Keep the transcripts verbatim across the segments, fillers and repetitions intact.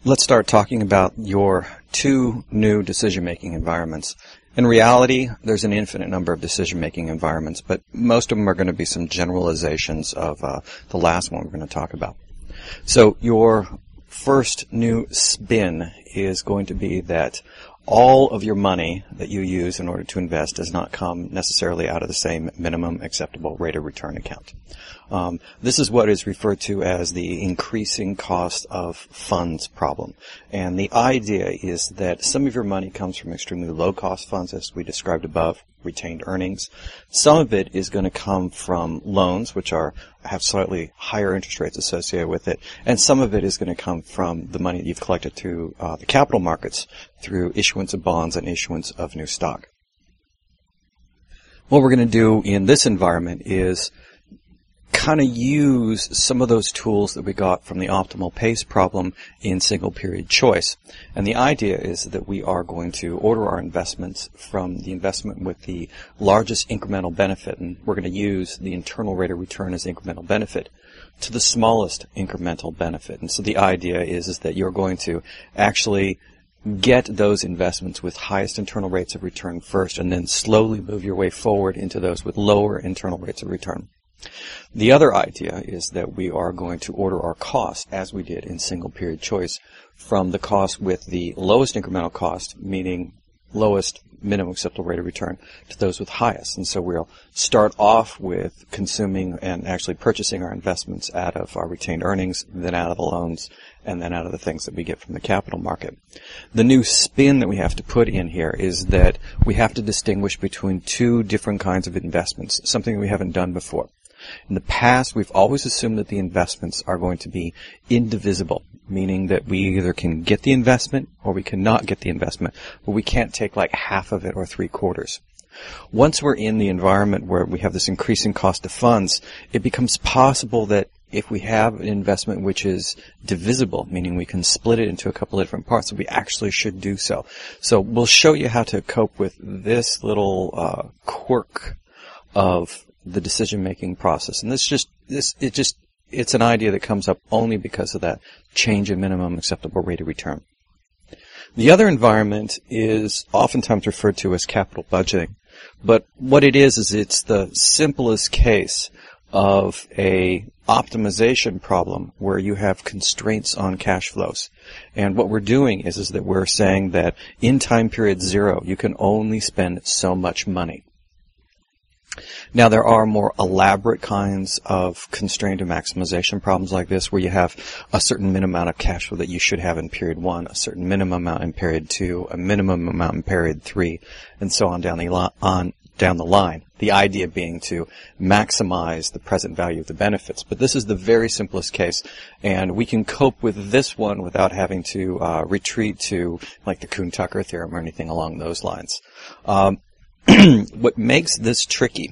let's start talking about your two new decision-making environments. In reality, there's an infinite number of decision-making environments, but most of them are going to be some generalizations of uh, the last one we're going to talk about. So your first new spin is going to be that all of your money that you use in order to invest does not come necessarily out of the same minimum acceptable rate of return account. Um, this is what is referred to as the increasing cost of funds problem. And the idea is that some of your money comes from extremely low-cost funds, as we described above, retained earnings. Some of it is going to come from loans, which are have slightly higher interest rates associated with it, and some of it is going to come from the money that you've collected through uh, the capital markets through issuance of bonds and issuance of new stock. What we're going to do in this environment is kind of use some of those tools that we got from the optimal pace problem in single period choice. And the idea is that we are going to order our investments from the investment with the largest incremental benefit, and we're going to use the internal rate of return as incremental benefit, to the smallest incremental benefit. And so the idea is, is that you're going to actually get those investments with highest internal rates of return first, and then slowly move your way forward into those with lower internal rates of return. The other idea is that we are going to order our cost, as we did in single period choice, from the cost with the lowest incremental cost, meaning lowest minimum acceptable rate of return, to those with highest. And so we'll start off with consuming and actually purchasing our investments out of our retained earnings, then out of the loans, and then out of the things that we get from the capital market. The new spin that we have to put in here is that we have to distinguish between two different kinds of investments, something we haven't done before. In the past, we've always assumed that the investments are going to be indivisible, meaning that we either can get the investment or we cannot get the investment, but we can't take like half of it or three quarters. Once we're in the environment where we have this increasing cost of funds, it becomes possible that if we have an investment which is divisible, meaning we can split it into a couple of different parts, that we actually should do so. So we'll show you how to cope with this little uh, quirk of the decision-making process. And this just, this, it just, it's an idea that comes up only because of that change in minimum acceptable rate of return. The other environment is oftentimes referred to as capital budgeting. But what it is, is it's the simplest case of a optimization problem where you have constraints on cash flows. And what we're doing is, is that we're saying that in time period zero, you can only spend so much money. Now, there are more elaborate kinds of constraint and maximization problems like this, where you have a certain minimum amount of cash flow that you should have in period one, a certain minimum amount in period two, a minimum amount in period three, and so on down the li- on down the line. The idea being to maximize the present value of the benefits. But this is the very simplest case, and we can cope with this one without having to uh, retreat to like the Kuhn-Tucker theorem or anything along those lines. Um, What makes this tricky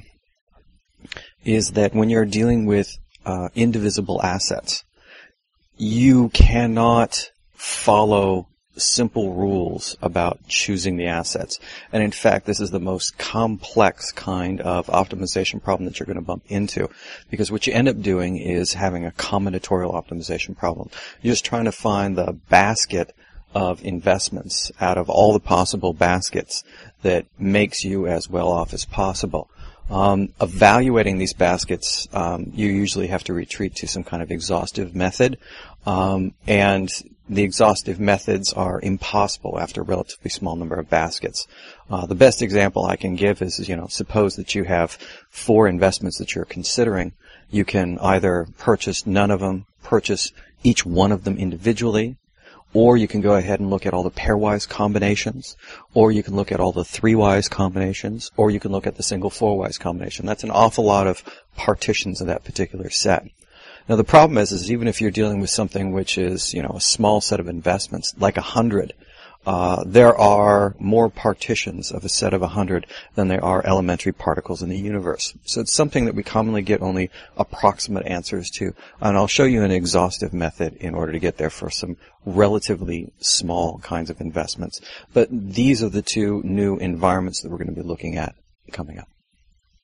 is that when you're dealing with uh, indivisible assets, you cannot follow simple rules about choosing the assets. And in fact, this is the most complex kind of optimization problem that you're going to bump into, because what you end up doing is having a combinatorial optimization problem. You're just trying to find the basket of investments out of all the possible baskets that makes you as well off as possible. Um, evaluating these baskets, um, you usually have to retreat to some kind of exhaustive method, um, and the exhaustive methods are impossible after a relatively small number of baskets. Uh, the best example I can give is, you know, suppose that you have four investments that you're considering. You can either purchase none of them, purchase each one of them individually, or you can go ahead and look at all the pairwise combinations, or you can look at all the three-wise combinations, or you can look at the single four-wise combination. That's an awful lot of partitions of that particular set. Now, the problem is, is even if you're dealing with something which is, you know, a small set of investments, like a hundred, uh, there are more partitions of a set of a hundred than there are elementary particles in the universe. So it's something that we commonly get only approximate answers to. And I'll show you an exhaustive method in order to get there for some relatively small kinds of investments. But these are the two new environments that we're going to be looking at coming up.